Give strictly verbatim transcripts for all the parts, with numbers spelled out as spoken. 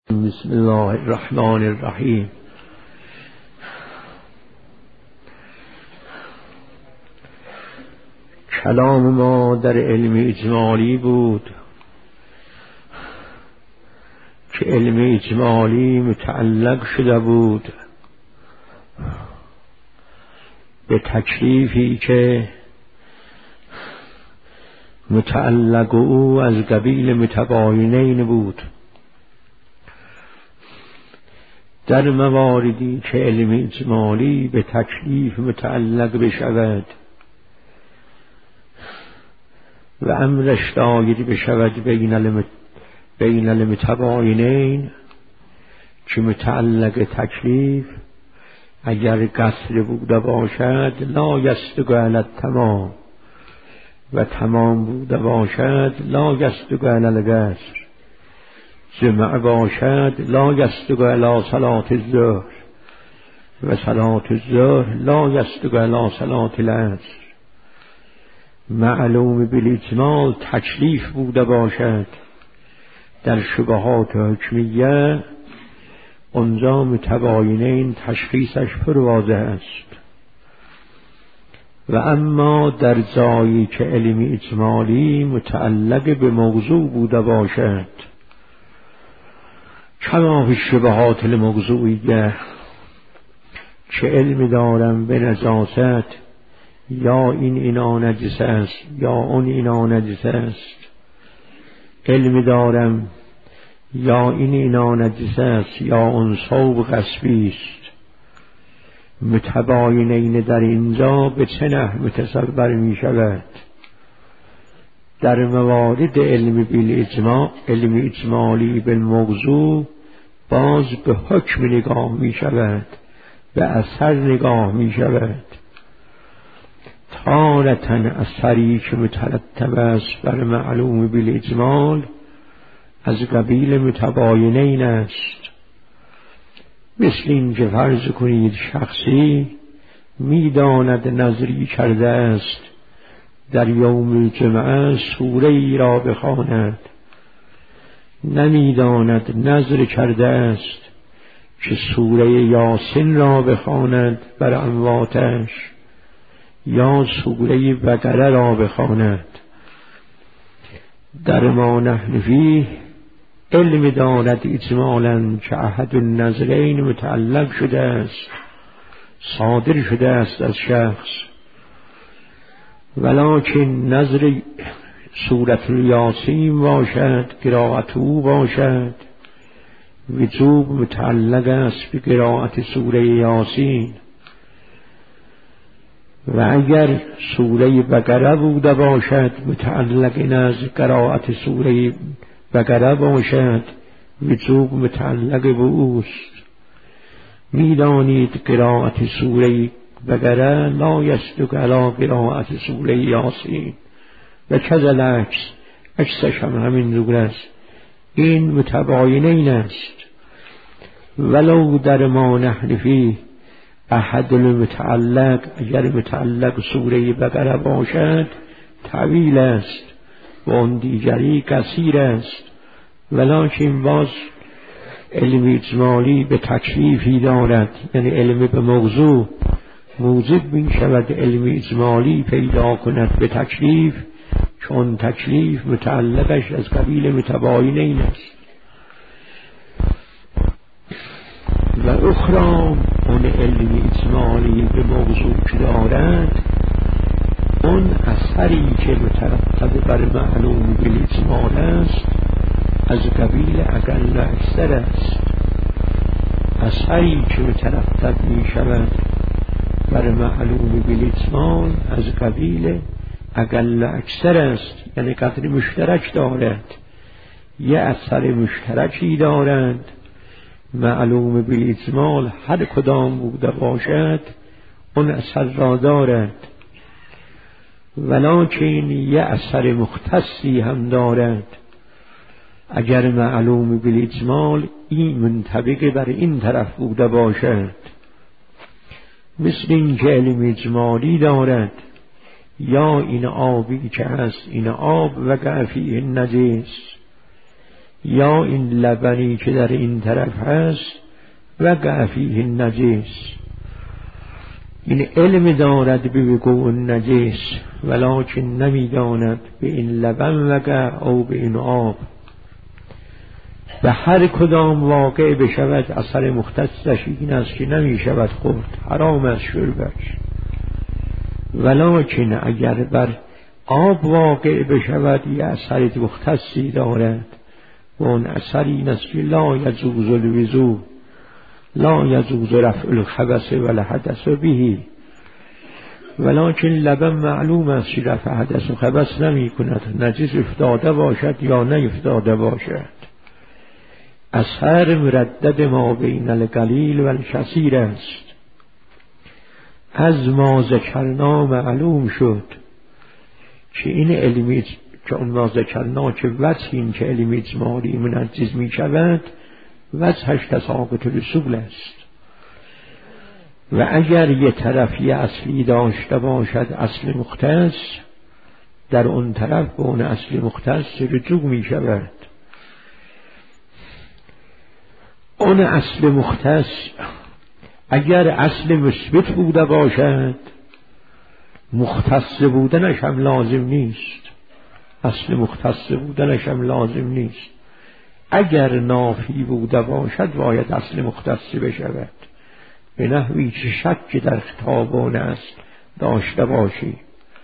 بسم الله الرحمن الرحیم. کلام ما در علم اجمالی بود که علم اجمالی متعلق شده بود به تکلیفی که متعلق او از قبیل متباینین بود. در مواردی که علم اجمالی به تکلیف متعلق بشود و امرش دایر بشود بین المت... بین المتباینین که متعلق تکلیف اگر قصر بوده باشد لا یصدق علی التمام و تمام بوده باشد لا یصدق علی القصر، جمع باشد لا یصدق علی صلاة الظهر و صلاة الظهر لا یصدق علی صلاة العصر. معلوم بالاجمال تکلیف بوده باشد در شبهات حکمیه، اونجا متباینین تشخیصش پر واضح است. و اما در جایی که علم اجمالی متعلق به موضوع بوده باشد کما فی الشبهات الموضوعیه، که علم دارم به نجاست یا این اینا نجس است یا اون اینا نجس است، علم دارم یا این اینا نجس است یا اون ثوب غصبی است، متباینین در اینجا به چه نحو متصور می شود؟ در موارد علم بالاجماع، علم اجمالی بالموضوع باز به حکم نگاه می شود، به اثر نگاه می شود. تارةً اثری که مترتب است بر معلوم بالاجمال از قبیل متباینین است. مثل این که فرض کنید شخصی میداند نظری کرده است در یوم جمعه سوره ای را بخواند، نمیداند نظر کرده است که سوره یاسین را بخواند بر امواتش یا سوره بقره را بخواند. در ما نحن فیه علم دارد اجمالاً که احد النظرین متعلق شده است، صادر شده است از شخص، ولکن نظر سورة یاسین باشد، قرائت او باشد، وجوب متعلق است به قرائت سوره یاسین. و اگر سوره بقره بوده باشد متعلق از قرائت سوره بقره باشد، وجوب متعلق به اوست. میدانید قرائت سوره بقره لا یصدق علی قرائت سوره یاسین و کذا العکس، عکسش هم همین جور است. این متباینین است. ولو در ما نحن فیه احد المتعلق، اگر متعلق سوره بقره باشد طویل است و اون دیگری قصیر است، ولکن باز علم اجمالی به تکلیفی دارد، یعنی علم به موضوع موجب می شود علم اجمالی پیدا کند به تکلیف، چون تکلیف متعلقش از قبیل متباینین است. و اخرى اون علم اجمالی به موضوع که دارد، اون اثری که مترتب بر معلوم بالاجمال است از قبیل اقل اکثر است. اثری که مترتب می شود بر معلوم بالاجمال از قبیل اقل اکثر است، یعنی قدر مشترک دارد. یه اثر مشترکی دارند معلوم بالاجمال، هر کدام بوده باشد اون اثر را دارد، ولکن یه اثر مختصی هم دارد. اگر معلوم بالاجمال این منطبق بر این طرف بوده باشد، مثل این که علم اجمالی دارد یا این آبی که هست این آب وقع فیه نجس، یا این لبنی که در این طرف هست وقع فیه النجس، این علم دارد به وقوع النجس ولکن نمیداند به این لبن وقع او به این آب. به هر کدام واقع بشود اثر مختصش این است که نمی شود خورد، حرام است شربش. ولکن اگر بر آب واقع بشود یه اثر مختصی دارد و اون اثر این است که لا یجوز الوضوء، لا یجوز رفع الخبث والحدث به، ولکن لبن معلوم است که رفع حدث و خبث نمی کند، نجس افتاده باشد یا نه افتاده باشد. اثر مردد ما بین القلیل و الکثیر است. از ما ذکرنا معلوم شد که این علمی که اون ما ذکرنا که وجه این که علمی اجمالی منجز می شود وجهش تساقط رسول است. و اگر یه طرفی اصلی داشته باشد اصل مختص، در اون طرف به اون اصل مختص رجوع می شود. اون اصل مختص اگر اصل مثبت بوده باشد مختص بودنش هم لازم نیست، اصل مختص بودنش هم لازم نیست. اگر نافی بوده باشد باید اصل مختص بشود، به نحوی که شک در خطابان اصل داشته باشی،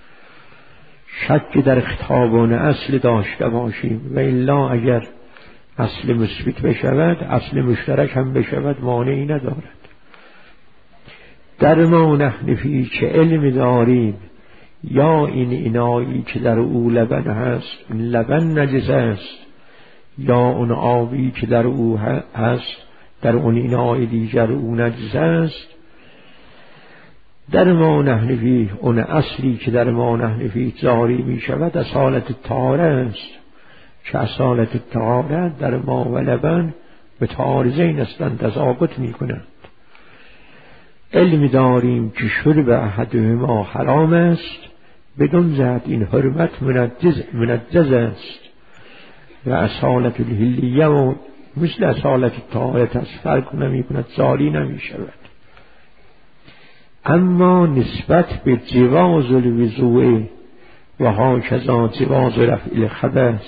شک در خطابان اصل داشته باشیم. و الا اگر اصل مثبت بشود اصل مشترک هم بشود مانعی ندارد. در ما نحن فی که علم داریم یا این اینایی که در او لبن هست این لبن نجس است، یا اون آبی که در او هست در اون اینای دیگر او نجس است. در ما نحن فی اون اصلی که در ما نحن فی جاری می شود اصالت طهاره است، که اصالت طهارت در ما و لبن به تعارضین هستند، تساقط می کنند. علم داریم که شرب احدهما حرام است، بدون زد این حرمت منجز, منجز است. و اصالت الحلیه و مثل اصالت طهارت است، فرق نمی کند، جاری نمی شود. اما نسبت به جواز الوضوء و هاکذا جواز رفع الخبث،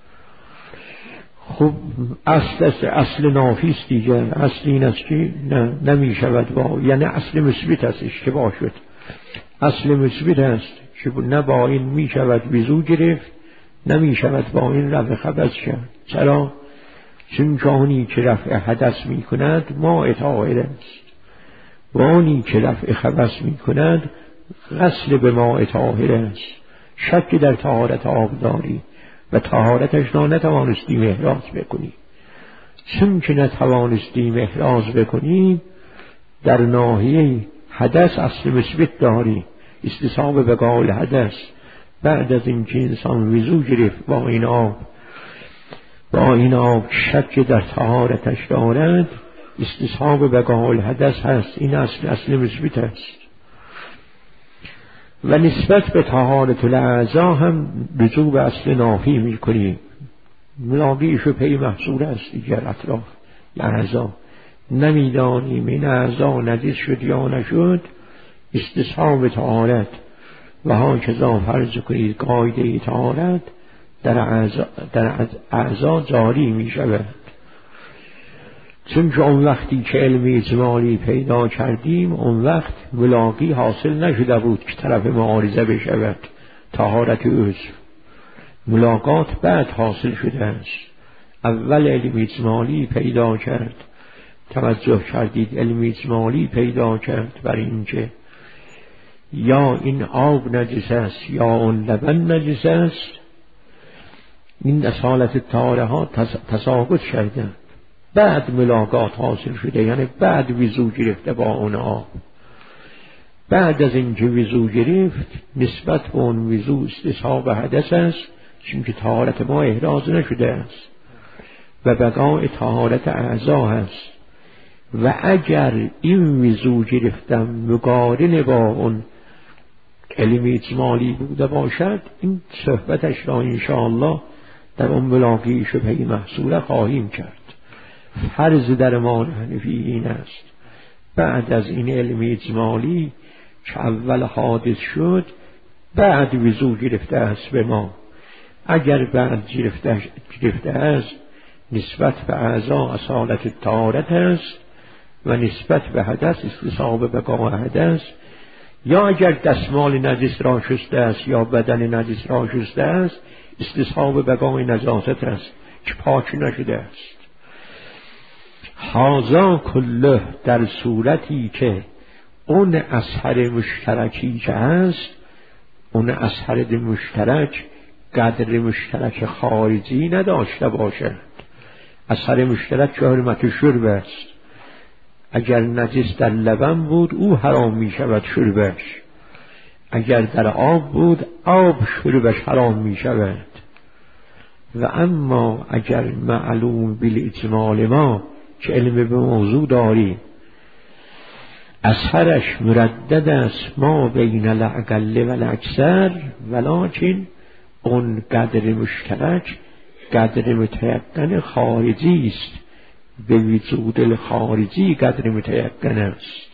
خب اصل است، اصل نافیست دیگر. اصل این است که نه نمی شود با، یعنی اصل مثبت است، اشتباه شد. اصل مثبت است که نه با این می شود وضو گرفت نمی شود با این رفع خبث کرد. چرا؟ چون کانی که رفع حدث می کند ماء طاهر است و آنی که رفع خبث می کند غسل به ماء طاهر است. شک در طهارت آب داری و طهارتش را نتوانستیم احراز بکنیم. چون که نتوانستیم احراز بکنیم در ناحیه حدث اصل مثبت داری، استصحاب بقاء حدث. بعد از اینکه انسان وضو گرفت با این آب با این آب شک در طهارتش دارد استصحاب بقاء حدث هست. این اصل اصل مثبت است. و نسبت به طهارت الاعضا هم رجوع به اصل نافی می کنیم. ملاقیش و پی محصول است دیگر اطراف اعضا، نمیدانیم این اعضا نجس شد یا نشد، استصحاب طهارت و هاکذا فرض کنید قاعده طهارت در اعضا, در اعضا جاری می شود. چون که اون وقتی که علم اجمالی پیدا کردیم اون وقت ملاقی حاصل نشده بود که طرف معارضه بشود. طهارت عضو ملاقات بعد حاصل شده است. اول علم اجمالی پیدا کرد، توجه کردید علم اجمالی پیدا کرد بر اینکه یا این آب نجس است یا اون لبن نجس است. این اصالت طهاره ها تساقط کردند، بعد ملاقات حاصل شده، یعنی بعد وضو گرفته با اون آب. بعد از اینکه وضو گرفت نسبت به اون وضو استصحاب حدث است، چون که طهارت ما احراز نشده است و بقاء طهارت اعضا هست. و اگر این وضو گرفتم مقارن با اون علم اجمالی بوده باشد این صحبتش را انشاءالله در اون بلاغی شبهه محصوله خواهیم کرد. فرض در ما حنفی این است بعد از این علم اجمالی که اول حادث شد بعد وضو گرفته است به ما. اگر بعد گرفته, گرفته است نسبت به اعضا اصالت طهارت است و نسبت به حدث استصحاب بقا حدث، یا اگر دستمال نجس را شسته است یا بدن نجس را شسته است استصحاب بقای نجاست است که پاک نشده است. هذا کله در صورتی که اون اثر مشترکی که هست، اون اثر مشترک قدر مشترک خارجی نداشته باشد. اثر مشترک که حرمت شرب است. اگر نجس در لبن بود او حرام می شود شربش، اگر در آب بود آب شربش حرام می شود. و اما اگر معلوم بالاجمال ما که علم به موضوع داریم اثرش مردد است ما بین الاقل و الاکثر، ولکن اون قدر مشترک قدر متیقن خارجی است، به وجود الخارجی قدر متیقن است.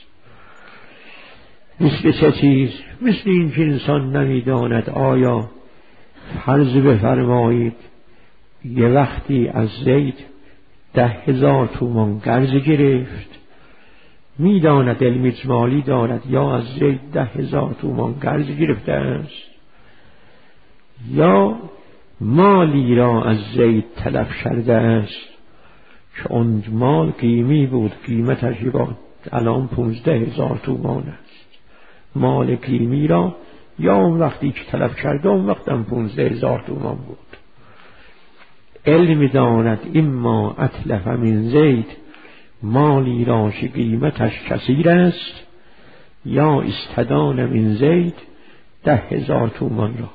مثل چه چیز؟ مثل این که انسان نمیداند آیا فرض بفرمایید یه وقتی از زید ده هزار تومان قرض گرفت، میداند علم اجمالی دارد یا از زید ده هزار تومان قرض گرفته است یا مالی را از زید طلب کرده است که اون مال قیمی بود، قیمتش الان پونزده هزار تومان است. مال قیمی را یا اون وقتی که طلب کرده اون وقت هم پونزده هزار تومان بود. علم داند اما اتلف من زید مالی را که قیمتش کثیر است یا استدان من زید ده هزار تومان را.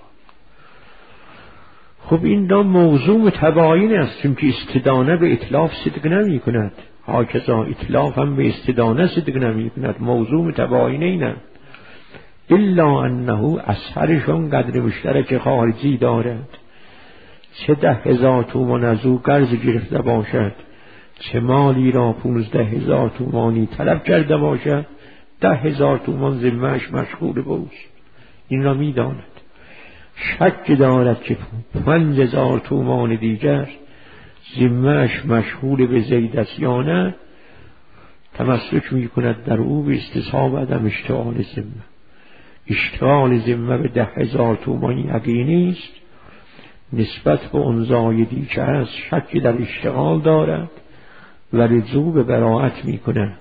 خب این دا موضوع متباین است، چون که استدانه به اطلاف صدق نمی کند، هاکذا اطلاف هم به استدانه صدق نمی کند. موضوع متباین اینه، الا انه اثرشون قدر مشترک خارجی دارد. چه ده هزار تومان از او قرض گرفته باشد، چه مالی را پونزده هزار تومانی طلب کرده باشد، ده هزار تومان ذمه‌اش مشغول بوست. این را می داند. شک دارد که پنج هزار تومان دیگر ذمه‌اش مشغول به زید است یا نه، تمسک می کند در او به استصحاب عدم اشتغال ذمه. اشتغال ذمه به ده هزار تومانی یقینی است، نسبت به اون زایدی که هست شک در اشتغال دارد و رجوع به براءت می کند.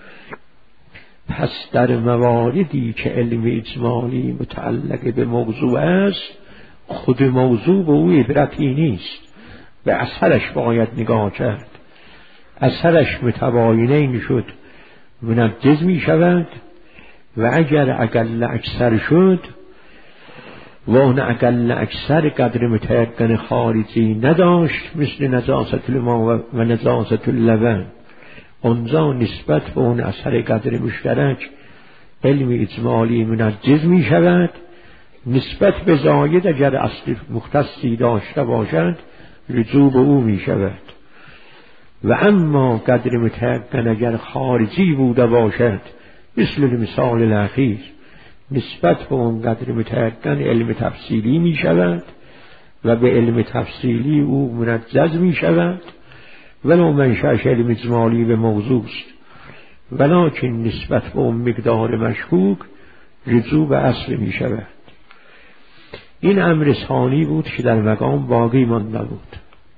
پس در مواردی که علم اجمالی متعلق به موضوع است، خود موضوع به او عبرتی نیست، به اثرش باید نگاه کرد. اثرش متباینین شد منجز می شود، و اگر اقل اکثر شد و اون اقل اکثر قدر متیقن خارجی نداشت، مثل نجاست الماء و نجاست اللبن، اونجا نسبت به اون اثر قدر مشترک علم اجمالی منجز می شود. نسبت به زاید اگر اصل مختصی داشته باشد رجوع به او می شود. و اما قدر متیقن اگر خارجی بوده باشد، مثل مثال الاخیر، نسبت به اون قدر متیقن علم تفصیلی می شود و به علم تفصیلی او منجز می شود، ولو منشأش علم اجمالی به موضوع است، ولکن نسبت به اون مقدار مشکوک رجوع به اصل می شود. این امر ثانی بود که در مقام باقی مانده بود.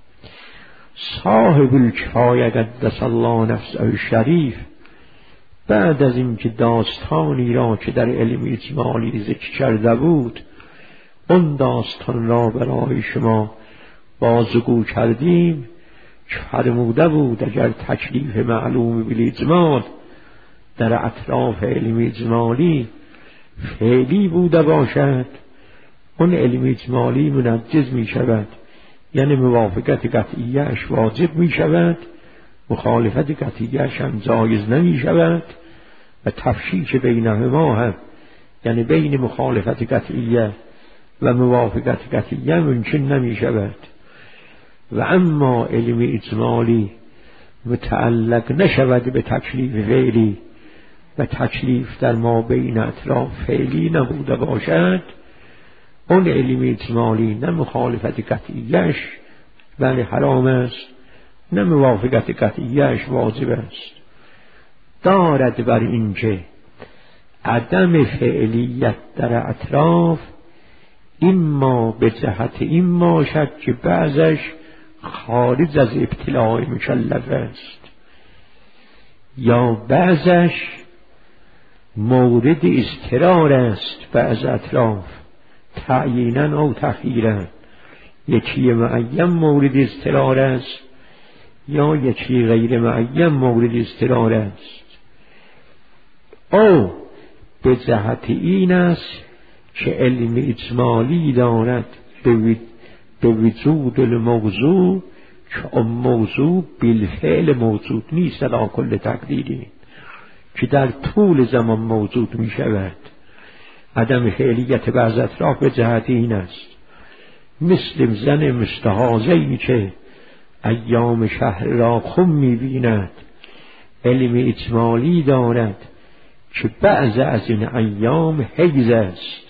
صاحب الکفایه قدس الله نفسه شریف بعد از اینکه داستانی را که در علم اجمالی ذکر کرده بود اون داستان را برای شما بازگو کردیم، که فرموده بود اگر تکلیف معلوم بالاجمال در اطراف علم اجمالی فعلی بوده باشد، اون علم اجمالی منجز می شود، یعنی موافقت قطعیه‌اش واجب می شود، مخالفت قطعیه‌اش هم جایز نمی شود، و تفشیش بینهما هم، یعنی بین مخالفت قطعیه و موافقت قطعیه ممکن نمی شود. و اما علم اجمالی متعلق نشود به تکلیف فعلی و تکلیف در ما بین اطراف فعلی نبوده باشد، اون علم اجمالی نه مخالفت قطعیش بله حرام است، نه موافقت قطعیش واجب است. دارد بر این که عدم فعلیت در اطراف اما به جهت این باشد که بعضش خارج از ابتلاع مکلف است یا بعضش مورد اضطرار است. بعض اطراف تعیینا او تخییرا، یکی معین مورد اضطرار است یا یکی غیر معین مورد اضطرار است. او به جهت این است که علم اجمالی دارد به وجود الموضوع که اون موضوع بالفعل موجود نیست علی کل تقدیری، که در طول زمان موجود می شود. عدم فعلیت بعض اطراف به جهت این است، مثل زن مستحاضه‌ای که ایام شهر را خم می بیند، علم اجمالی دارد که بعض از این ایام حیض است،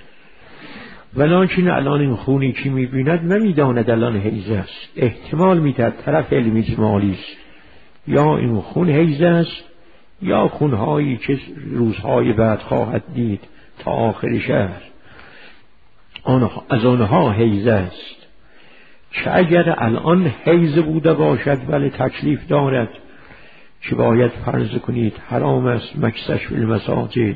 ولکن الان این خونی که می بیند نمی داند الان حیض است. احتمال می دهد طرف علم اجمالی است، یا این خون حیض است یا خونهایی که روزهای بعد خواهد دید تا آخر شهر آنها از آنها حیض است، که اگر الان حیض بوده باشد ولی تکلیف دارد که باید فرض کنید حرام است مکسش فی المساجد،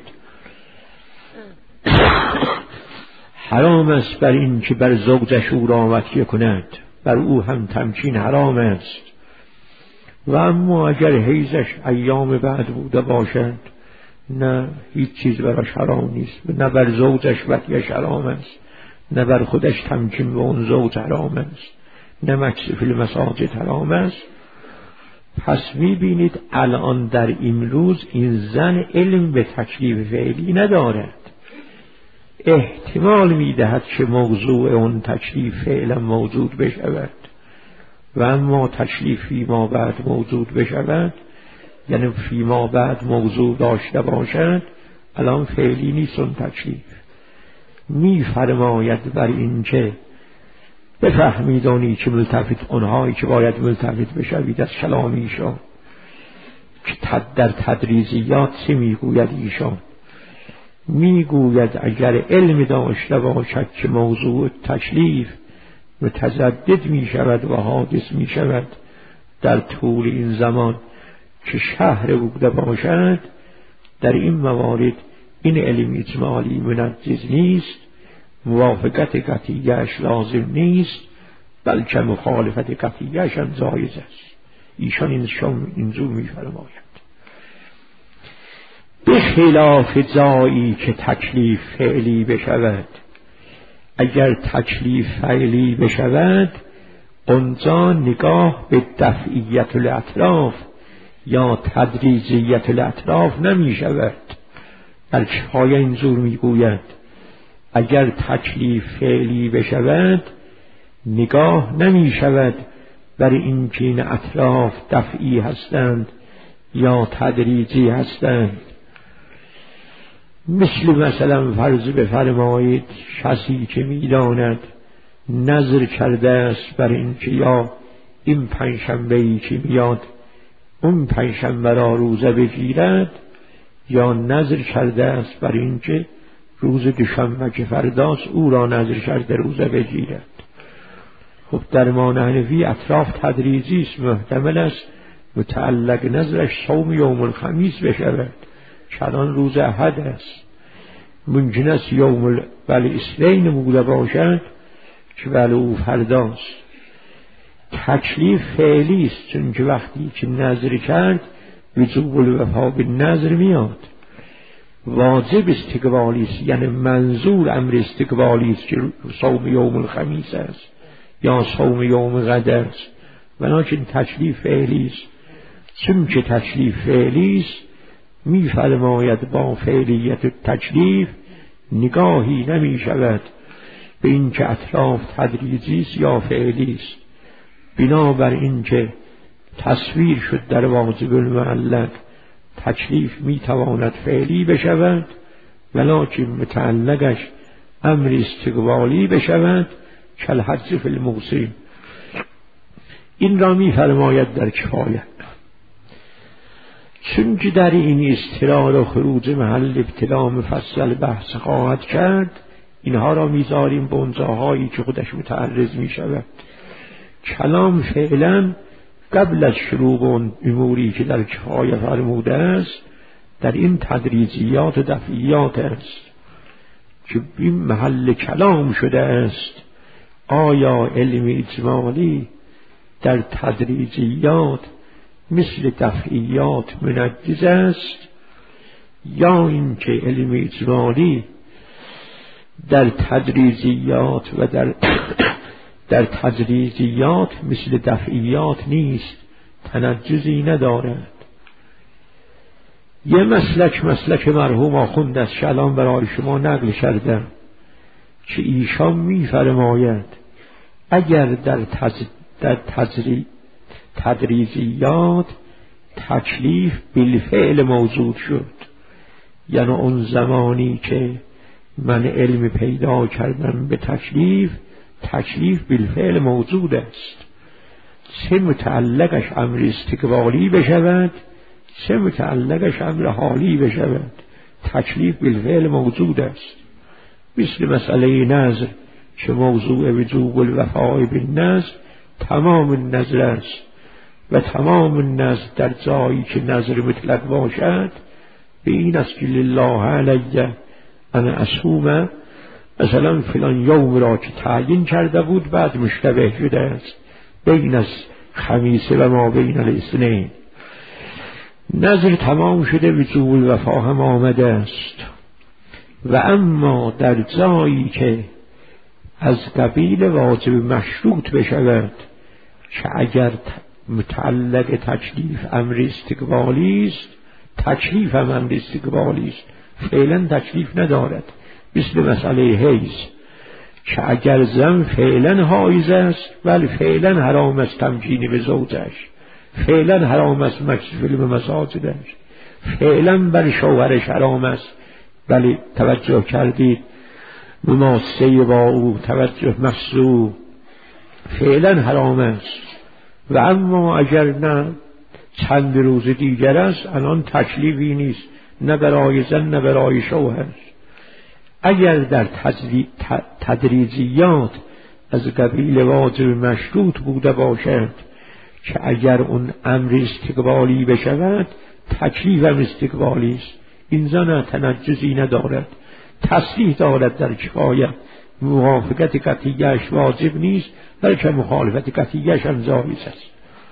حرام است بر این که بر زوجش او را وطیه کند، بر او هم تمکین حرام است. و اما اگر حیضش ایام بعد بوده باشد نه هیچ چیز براش حرام نیست، نه بر زوجش وطیه‌اش حرام است، نه بر خودش تمکین به اون زوج حرام است، نه مکس فی المساجد حرام است. پس میبینید الان در این روز این زن علم به تکلیف فعلی ندارد، احتمال میدهد که موضوع اون تکلیف فعلا موجود بشود، و اما تکلیف فیما بعد موجود بشود یعنی فیما بعد موضوع داشته باشد، الان فعلی نیست اون تکلیف. می فرماید بر این که بفهمیدانی که ملتفت اونهایی که باید ملتفت بشوید از کلام ایشان که در تدریزیات چه میگوید ایشان؟ میگوید اگر علم داشته باشد که موضوع تکلیف متجدد می شود و حادث می شود در طول این زمان که شهر بوده باشد، در این موارد این علم اجمالی منجز نیست، موافقت قطعیش لازم نیست، بلکه مخالفت قطعیش هم جایز است. ایشان اینشان اینجور می فرماید به خلاف جایی که تکلیف فعلی بشود. اگر تکلیف فعلی بشود اونجا نگاه به دفعیت الاطراف یا تدریجیت الاطراف نمی شود، بلکه های اینجور می گوید اگر تکلیف فعلی بشود نگاه نمی شود بر این که این اطراف دفعی هستند یا تدریجی هستند. مثل مثلا فرض بفرمایید کسی که میداند نظر کرده است بر این که یا این پنجشنبه‌ای که میاد اون پنجشنبه را روزه بگیرد، یا نظر کرده است بر این که روز دوشنبه که فرداست او را نظر کرده روزه بگیرد. خب در ما حنفی اطراف تدریجی است، محتمل است متعلق نظرش صوم یوم الخمیس بشود، چنان روز احد است، ممکن است یوم ولی اثنین بوده باشد که ولی او فرداست. تکلیف فعلی است، چون که وقتی که نظر کرد وجوب الوفا به نظر میاد، واجب استقبالی است، یعنی منظور امر استقبالی است که صوم یوم الخمیس است یا صوم یوم غد است، ولکن تکلیف فعلی است. چون که تکلیف فعلی است می فرماید با فعلیت تکلیف نگاهی نمی شود به این که اطراف تدریجی است یا فعلی است، بنابر این که تصویر شد در واجب المعلق تکلیف میتواند فعلی بشود ولکن متعلقش امر استقبالی بشود کالحدس فی الموصل. این را میفرماید در کفایه. چون که در این استقرار و خروج محل ابتلا مفصل بحث خواهد کرد، اینها را میذاریم به اونجاهایی که خودش متعرض میشود. کلام فعلا قبل از شروع اون اموری که در کفایه فرموده است در این تدریجیات و دفعیات است که این محل کلام شده است. آیا علم اجمالی در تدریجیات مثل دفعیات منجز است یا اینکه علم اجمالی در تدریجیات و در در تدریجیات مثل دفعیات نیست، تنجزی ندارد؟ یه مسلک مسلک مرحوم آخوند از الان برای شما نقل کردم که ایشان می‌فرماید اگر در تج... در تجری... تدریجیات تکلیف بالفعل موجود شد، یعنی اون زمانی که من علم پیدا کردم به تکلیف، تکلیف بالفعل موجود است، چه متعلقش امر استقبالی بشود چه متعلقش امر حالی بشود، تکلیف بالفعل موجود است. مثل مسئله نظر که موضوع وجوب الوفاء بالنظر تمام النظر است و تمام النظر در جایی که نظر مطلق باشد به این است که لله علیه انا اصوم، مثلا فلان یوم را که تعیین کرده بود بعد مشتبه شده است بین از خمیسه و ما بین الاثنین، نظر تمام شده، وجوب الوفا هم آمده است. و اما در جایی که از قبیل واجب مشروط بشود که اگر متعلق تکلیف امر استقبالی است، تکلیف هم امر استقبالی است، فعلا تکلیف ندارد. مثل مسئله حیض که اگر زن فعلا حایض است ولی فعلا حرام است تمکین به زوجش، فعلا حرام است مکث فیلم مساجدش، فعلا بر شوهرش حرام است ولی توجه کردید مماسه با او، توجه مخصوص فعلا حرام است. و اما اگر نه چند روز دیگر است الان تکلیفی نیست، نه برای زن نه برای شوهر. اگر در تدریجیات از قبیل واجب مشروط بوده باشد که اگر اون امر استقبالی بشود تکلیف هم استقبالی است، این زن تنجزی ندارد، تصریح دارد در کفایه، موافقت قطعیش واجب نیست بلکه مخالفت قطعیش هم جایز است.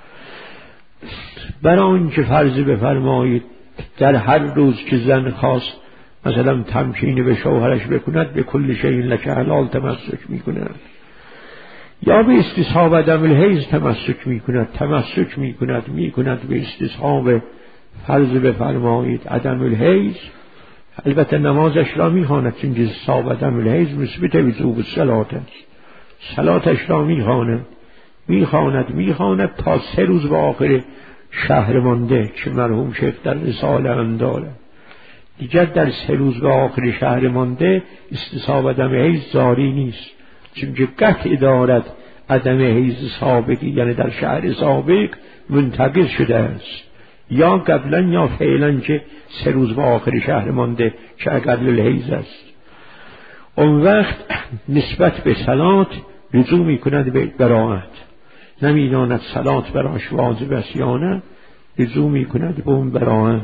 برای اینکه فرض بفرمایید در هر روز که زن خواست مثلا تمکین به شوهرش بکند به کل شیء لک حلال تمسک میکند، یا به استصحاب عدم الحیض تمسک میکند تمسک میکند میکند به استصحاب فرض بفرمایید عدم الحیض، البته نمازش را میخواند چون استصحاب عدم الحیض مثبت وجوب الصلات است، صلاتش را میخواند میخواند میخواند تا سه روز به آخر شهر مانده که مرحوم شیخ در رساله هم دارد، دیگر در سه روز به آخر شهر مانده استصحاب عدم حیض جاری نیست، چون که قطع دارد عدم حیض سابقی، یعنی در شهر سابق منتقض شده است، یا قبلا یا فعلا که سه روز به آخر شهر مانده که اقل الحیض است. اون وقت نسبت به صلات رجوع می کند به براءت، نمیداند صلات براش واجب است یا نه، رجوع می کند به اون براءت.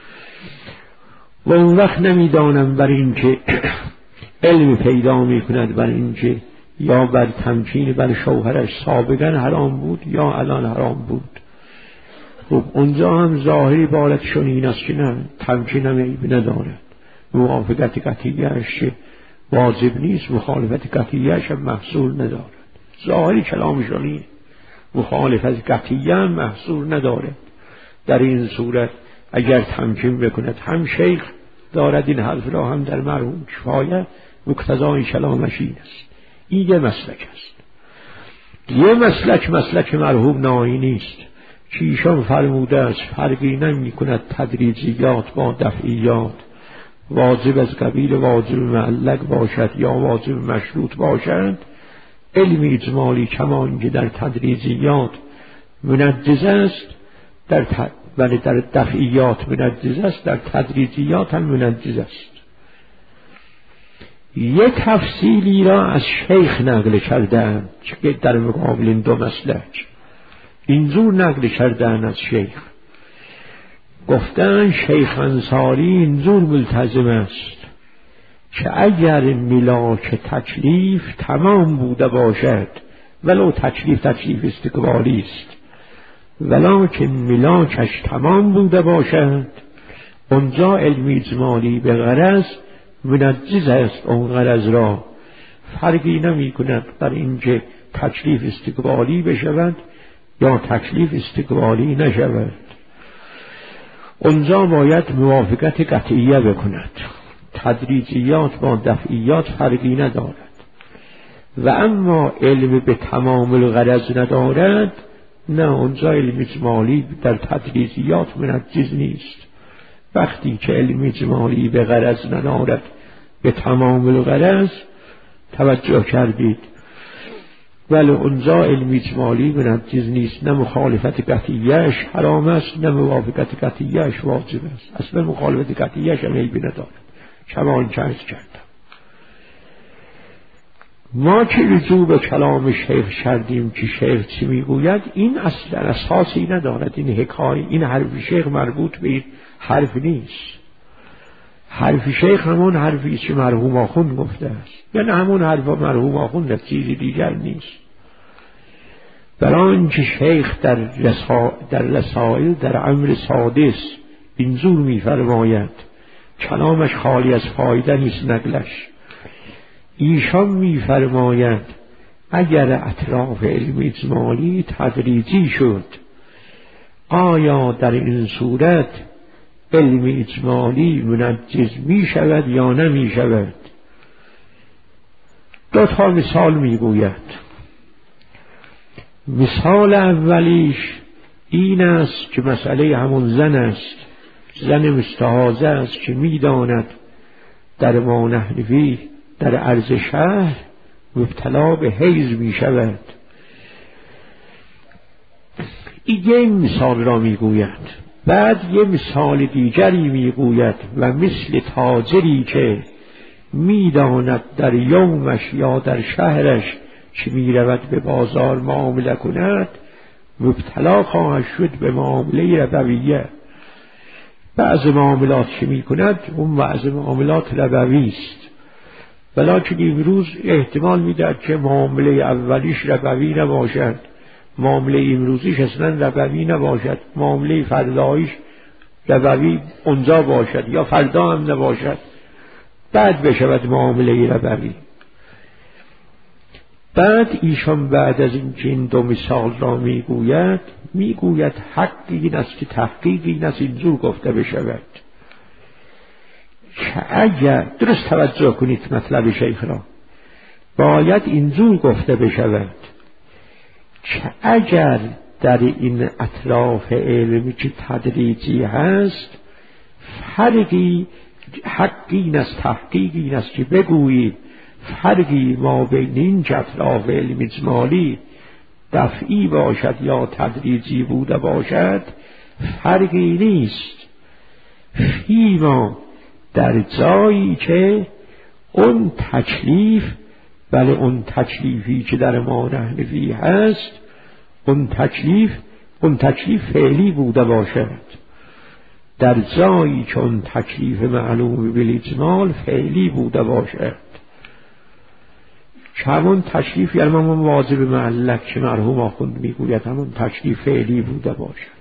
و اون وقت نمیدانم بر این که علم پیدا می کند بر این که یا بر تمکین بر شوهرش سابقا حرام بود یا الان حرام بود. خب اونجا هم ظاهری بالتشون این است که نه تمکین هم عیب ندارد، موافقت قطعیش واجب نیست، مخالفت قطعیش هم محصول ندارد. ظاهری کلامشون این مخالفت قطعیه هم محصول ندارد. در این صورت اگر تمکین بکند، هم شیخ دارد این حرف را هم در مرحوم کفایه مقتضای کلامش این است. این یه مسلک است. یه مسلک مسلک مرحوم ناینی است که ایشان فرموده است فرقی نمی کند تدریجیات با دفعیات، واجب از قبیل واجب معلق باشد یا واجب مشروط باشد. علم اجمالی کمان که در تدریجیات منجز است، در ت... ولی در دفعیات منجز است، در تدریجیات هم منجز است. یک تفصیلی را از شیخ نقل کردن که در مقابل این دو مسلک اینجور نقل کردن از شیخ، گفتن شیخ انصاری اینجور ملتزم است که اگر ملاک تکلیف تمام بوده باشد، ولو تکلیف تکلیف استقبالی است، ولکن ملاکش تمام بوده باشد، اونجا علم اجمالی به غرض منجز است. اون غرض را فرقی نمی کند بر اینکه تکلیف استقبالی بشود یا تکلیف استقبالی نشود. اونجا باید موافقت قطعیه بکند. تدریجیات با دفعیات فرقی ندارد. و اما علم به تمام الغرض ندارد، نه، اونجا علم اجمالی در تدریجیات منجز نیست. وقتی که علم اجمالی به غرض ندارد، به تمام الغرض، توجه کردید، ولی اونجا علم اجمالی منجز نیست. نه مخالفت قطعیه‌اش حرام است، نه موافقت قطعیه‌اش واجب است. اصلا مخالفت قطعیه‌اش هم عیبی ندارد. کمان که عرض کردم. ما که رجوع به کلام شیخ کردیم که شیخ چی میگوید، این اصلا اساسی ندارد. این حکایت، این حرف شیخ مربوط به این حرف نیست. حرف شیخ همون حرفی که مرحوم آخوند گفته است، یعنی همون حرف مرحوم آخوند، چیزی دیگر نیست. برای اینکه شیخ در رسا... در رسائل در امر سادس اینجور میفرماید، کلامش خالی از فایده نیست نقلش. ایشان میفرماید اگر اطراف علم اجمالی تدریجی شد، آیا در این صورت علم اجمالی منجز می شود یا نمی شود؟ دو تا مثال می گوید. مثال اولیش این است که مسئله همون زن است. زن مستحاضه است که می داند در ما نحنفی در عرض شهر مبتلا به حیض می شود. این مثال را می گوید. بعد یه مثال دیگری می گوید و مثل تاجری که می داند در یومش یا در شهرش که می رود به بازار معامله کند مبتلا خواهد شد به معامله ربویه. بعض معاملات که می کند اون بعض معاملات ربوی است، ولیکن امروز احتمال می دهد که معامله اولیش ربوی نباشد، معامله امروزیش اصلا ربوی نباشد، معامله فردایش ربوی اونجا باشد یا فردا هم نباشد، بعد بشود معامله ربوی. بعد ایشان بعد از اینکه این دو مثال را میگوید میگوید حق این است که تحقیق این است اینجور گفته بشود که اگر درست توجه کنید مطلب شیخ را، باید اینجور گفته بشود که اگر در این اطراف علمی که تدریجی هست فرقی، حقی این است، تحقیقی این است که بگویی فرقی ما بین این اطراف علم اجمالی دفعی باشد یا تدریجی بوده باشد فرقی نیست. فیما در جایی که اون تکلیف، بله اون تکلیفی که در ما نحنفی هست، اون تکلیف اون تکلیف فعلی بوده باشد، در جایی که اون تکلیف معلوم بالاجمال فعلی بوده باشد، که همون تکلیف یعنی همون واجب معلق که مرحوم آخوند میگوید همون تکلیف فعلی بوده باشد.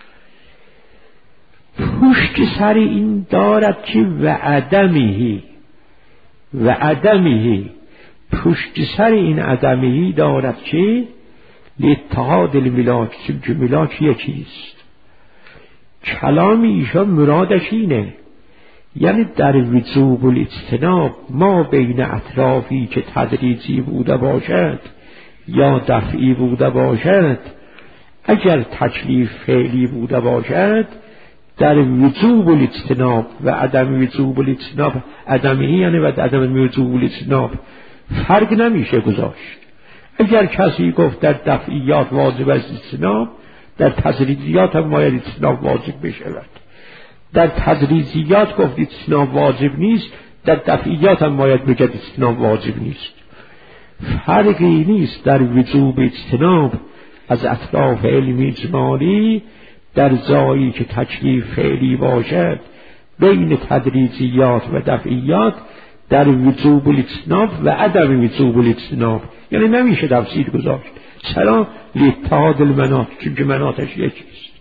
پشت سر این دارد که و عدمهی و عدمهی پشت سر این عدمهی دارد که لاتحاد الملاک، چون ملاک یکیست. کلام ایشان مرادش اینه، یعنی در وجوب الاجتناب ما بین اطرافی که تدریجی بوده باشد یا دفعی بوده باشد، اگر تکلیف فعلی بوده باشد، در وجوب الاجتناب و عدم وجوب الاجتناب، عدمی یعنی و عدم وجوب الاجتناب فرق نمیشه گذاشت. اگر کسی گفت در دفعیات واجب است اجتناب، در تدریجیات هم باید اجتناب واجب بشود. در تدریجیات گفت اجتناب واجب نیست، در دفعیات هم باید بگد اجتناب واجب نیست. فرقی نیست در وجوب اجتناب از اطراف علمی اجمالی در جایی که تکلیف فعلی باشد بین تدریجیات و دفعیات در وجوب الاجتناب و عدم وجوب الاجتناب. یعنی نمیشه تفصیل گذاشت. چرا؟ لاتحاد المناط، چون که مناطش یکیست.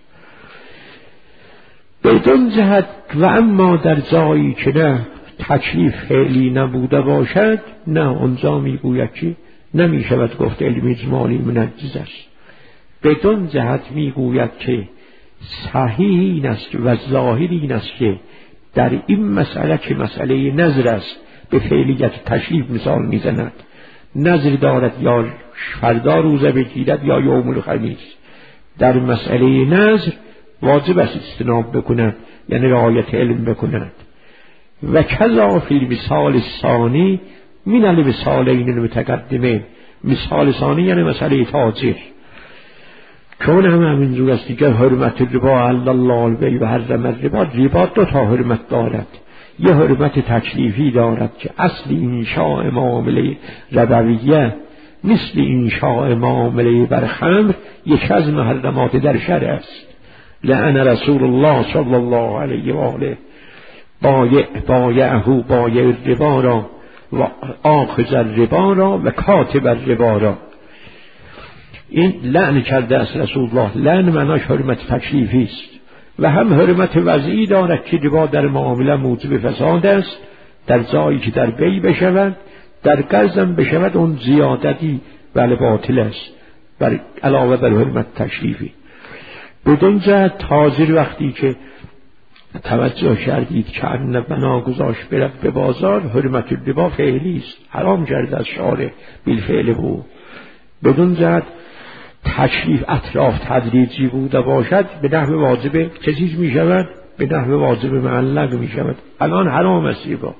بدون جهت و اما در جایی که نه تکلیف فعلی نبوده باشد، نه اونجا میگوید که نمیشود گفت علم اجمالی منجز است. بدون جهت میگوید که صحیح این است و ظاهر این است که در این مسئله که مسئله نظر است به فعلیت تشریف مثال میزند. نظر دارد یا فردا روزه بگیرد یا یوم الخمیس، در مسئله نظر واجب است اجتناب بکند، یعنی رعایت علم بکند. و کذا فی المثال الثانی من المثالین المتقدمین، مثال ثانی یعنی مسئله تاجر، چون هم همین جور است که حرمت ربا علی الله البیع و حرم الربا، ربا دو تا حرمت دارد. یه حرمت تکلیفی دارد که اصل انشاء معامله ربویه مثل انشاء معامله بر خمر یک از محرمات در شرع است. لعن رسول الله صلی الله علیه و آله بایع بایعه بایع الربا را و آخذ الربا را و کاتب الربا را. این لعن کرده است رسول الله. لعن معناش حرمت تکلیفی است و هم حرمت وضعی دارد که ربا در معامله موجب فساد است، در جایی که در بیع بشود، در قرضم بشود اون زیادتی ولی باطل است بر علاوه بر حرمت تکلیفی. بدون جهت تاجر وقتی که توجه کردید که ان بنا گذاشت برد به بازار، حرمت الربا فعلی است، حرام کرده از شارع بالفعل بود. بدون جهت تکلیف اطراف تدریجی بوده باشد به نحو واجب چه چیز می شود؟ به نحو واجب معلق می شود. الان حرام است ربا.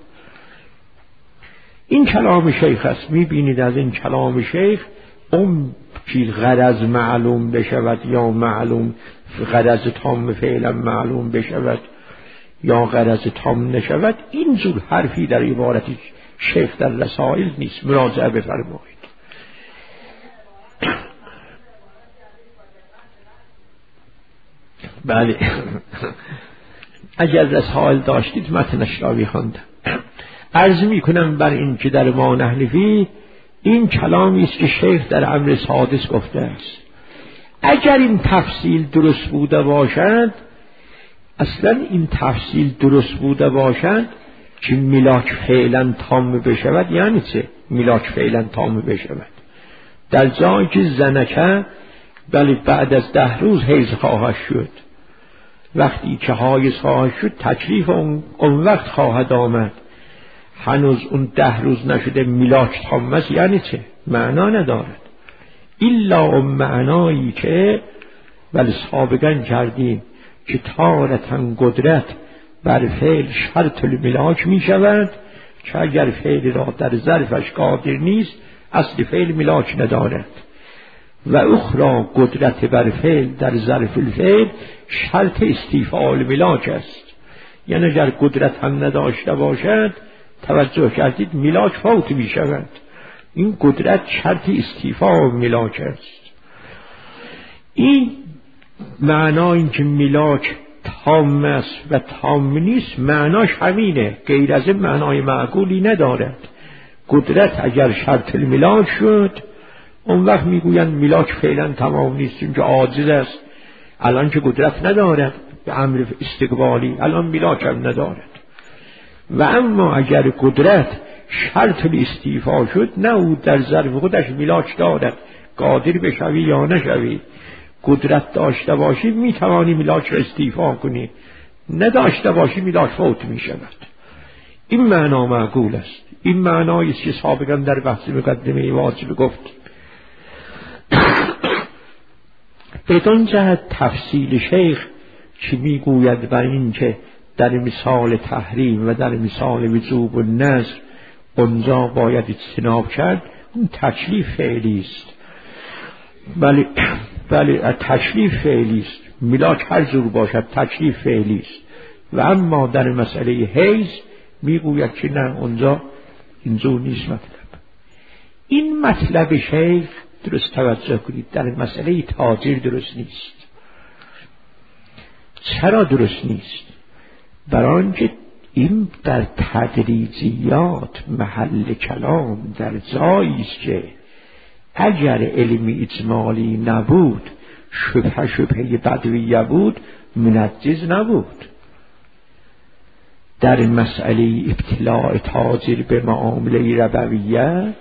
این کلام شیخ است. می بینید از این کلام شیخ اون که غرض معلوم بشود یا معلوم غرض تام فعلا معلوم بشود یا غرض تام نشود، اینجور حرفی در عبارت شیخ در رسائل نیست. مراجعه بفرمایید. بله اگر رسائل داشتید متنش را می‌خواندم. عرض می‌کنم بر این که در ما نحنفی این کلامی است که شیخ در امر سادس گفته است. اگر این تفصیل درست بوده باشد، اصلا این تفصیل درست بوده باشد که ملاک فعلا تام بشود، یعنی چه ملاک فعلا تام بشود؟ در جایی که زنکه بله بعد از ده روز حیض خواهد شد، وقتی که حایض خواهد شد تکلیف اون, اون وقت خواهد آمد، هنوز اون ده روز نشده ملاک تام است، یعنی چه؟ معنا ندارد الا اون معنایی که ولی سابقا کردیم که تارتن قدرت بر فعل شرط الملاک می شود که اگر فعل را در ظرفش قادر نیست اصل فعل ملاک ندارد، و اخرى قدرت بر فعل در ظرف الفعل شرط استیفاء ملاک است. یعنی اگر قدرت هم نداشته باشد توجه کردید ملاک فوت می شود. این قدرت شرط استیفاء ملاک است. این معنا این که ملاک تام است و تام نیست معناش همینه، غیر از این معنای معقولی ندارد. قدرت اگر شرط الملاک شد اون وقت میگویند ملاک فعلا تمام نیست چون که عاجز است. الان که قدرت ندارد به امر استقبالی، الان ملاک هم ندارد. و اما اگر قدرت شرط الاستیفا شد، نه او در ظرف خودش ملاک دارد، قادر بشوی یا نشوی. قدرت داشته باشی میتوانی ملاک را استیفا کنی، نداشته باشی ملاک فوت میشود. این معنا معقول است. این معنایی است که سابقا در بحث مقدمه واجب گفت. بدون جهت تفصیل شیخ که میگوید بر این که در مثال تحریم و در مثال وجوب و نذر اونجا باید اجتناب کرد، اون تکلیف فعلی است. بله بله تکلیف فعلی است، ملاک هر جور باشد تکلیف فعلی است. و اما در مسئله حیض میگوید که نه، اونجا اینجور نیست مطلب. این مطلب شیخ درست توجه کنید، در مسئله تاجر درست نیست. چرا درست نیست؟ برای آنکه این در تدریجیات محل کلام در جایی است که اگر علم اجمالی نبود، شبهه شبهه بدویه بود، منجز نبود. در مسئله ابتلاع تاجر به معامله ربویه،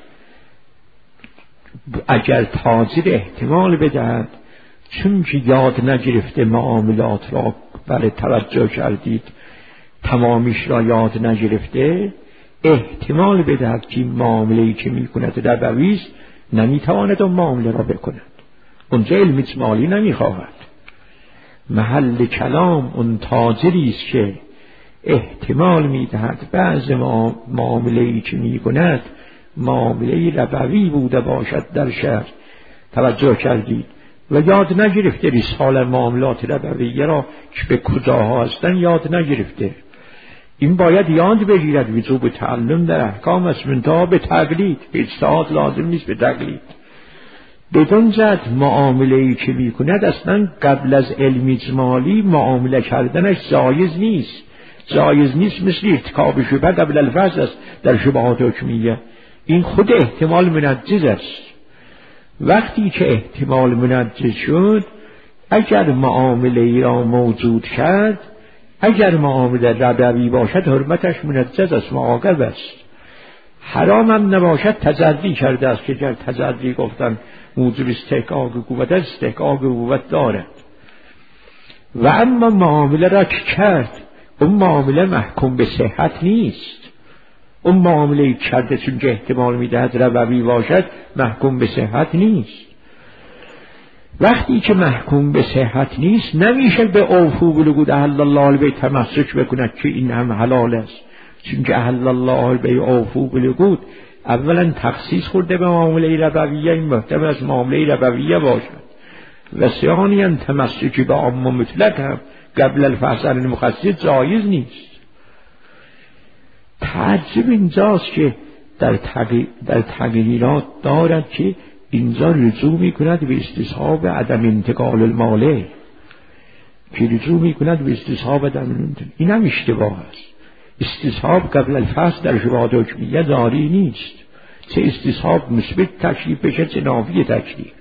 اگر تاجر احتمال بدهد چون که یاد نگرفته معاملات را، بله توجه کردید تمامیش را یاد نگرفته، احتمال بدهد که معامله‌ای که میکند ربوی است، نمیتواند اون معامله را بکند. اونجا علم اجمالی نمیخواهد. محل کلام اون تاجری است که احتمال میدهد بعض معامله‌ای که میکند معامله ربوی بوده باشد در شهر، توجه کردید، و یاد نگرفته رسال معاملات ربویه را که به کجاها هستن یاد نگرفته. این باید یاد بگیرد. وجوب تعلم در احکام است، منتها به تقلید، به اجتهاد لازم نیست، به تقلید. بدون جد معامله‌ای که میکند اصلا قبل از علم اجمالی معامله کردنش جایز نیست. جایز نیست مثل ارتکاب شبهه قبل الفرض است در شبهات حکمیه. این خود احتمال منجز است. وقتی که احتمال منجز شد، اگر معامله ای را موجود کرد، اگر معامله ربوی باشد حرمتش منجز است، معاقب است. حرام هم نباشد تجری کرده است که گر تجری گفتن موجب استحقاق قوت است، استحقاق قوت دارد. و اما معامله را که کرد، اون معامله محکوم به صحت نیست. اون معامله کرده چون که احتمال میدهد ربوی باشد، محکوم به صحت نیست. وقتی که محکوم به صحت نیست، نمیشه به اوفو بلگود احل الله البیع تمسک بکند که این هم حلال است. چون که احل الله البیع اوفو بلگود اولا تخصیص خورده به معامله ربویه، این محتمل از معامله ربویه باشد. و ثانیاً تمسک به عام و مطلق هم قبل الفصل المخصص جایز نیست. تعجب اینجاست که در, تغییر در تغییرات دارد که اینجا رجوع می کند به استصحاب عدم انتقال الماله، که رجوع می کند به استصحاب عدم انتقال. این هم اشتباه است. استصحاب قبل الفصل در شبهات حکمیه جاری نیست. چه استصحاب مثبت تکلیف بشه، چه نافی تکلیف.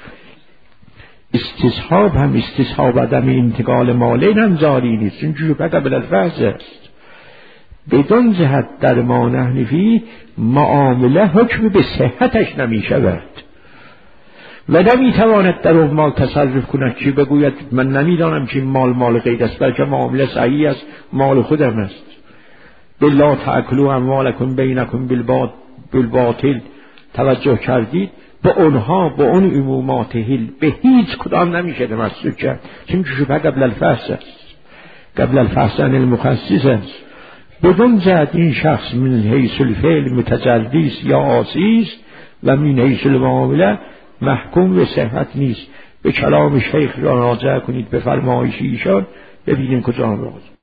استصحاب هم استصحاب عدم انتقال ماله هم جاری نیست، چون شبهه قبل الفصل است. بدون جهت در ما نحنفی معامله حکم به صحتش نمی شود و نمی تواند در اون مال تصرف کند که بگوید من نمیدانم که مال مال غیر است، بلکه معامله صحیح است، مال خودم است. بالله تأکلوا اموالکم بینکم بالباطل. توجه کردید؟ به اونها، به اون عمومات هل به هیچ کدام نمیشه تمسک کرد، چون که شبهه قبل الفصل است، قبل الفصل المخصص است. بدون جهت این شخص من حیث الفعل متجردی است یا عاصی است و من حیث المعامله محکوم به صحت نیست. به کلام شیخ را راجع کنید، به فرمایش ایشان، ببینیم کجا راز.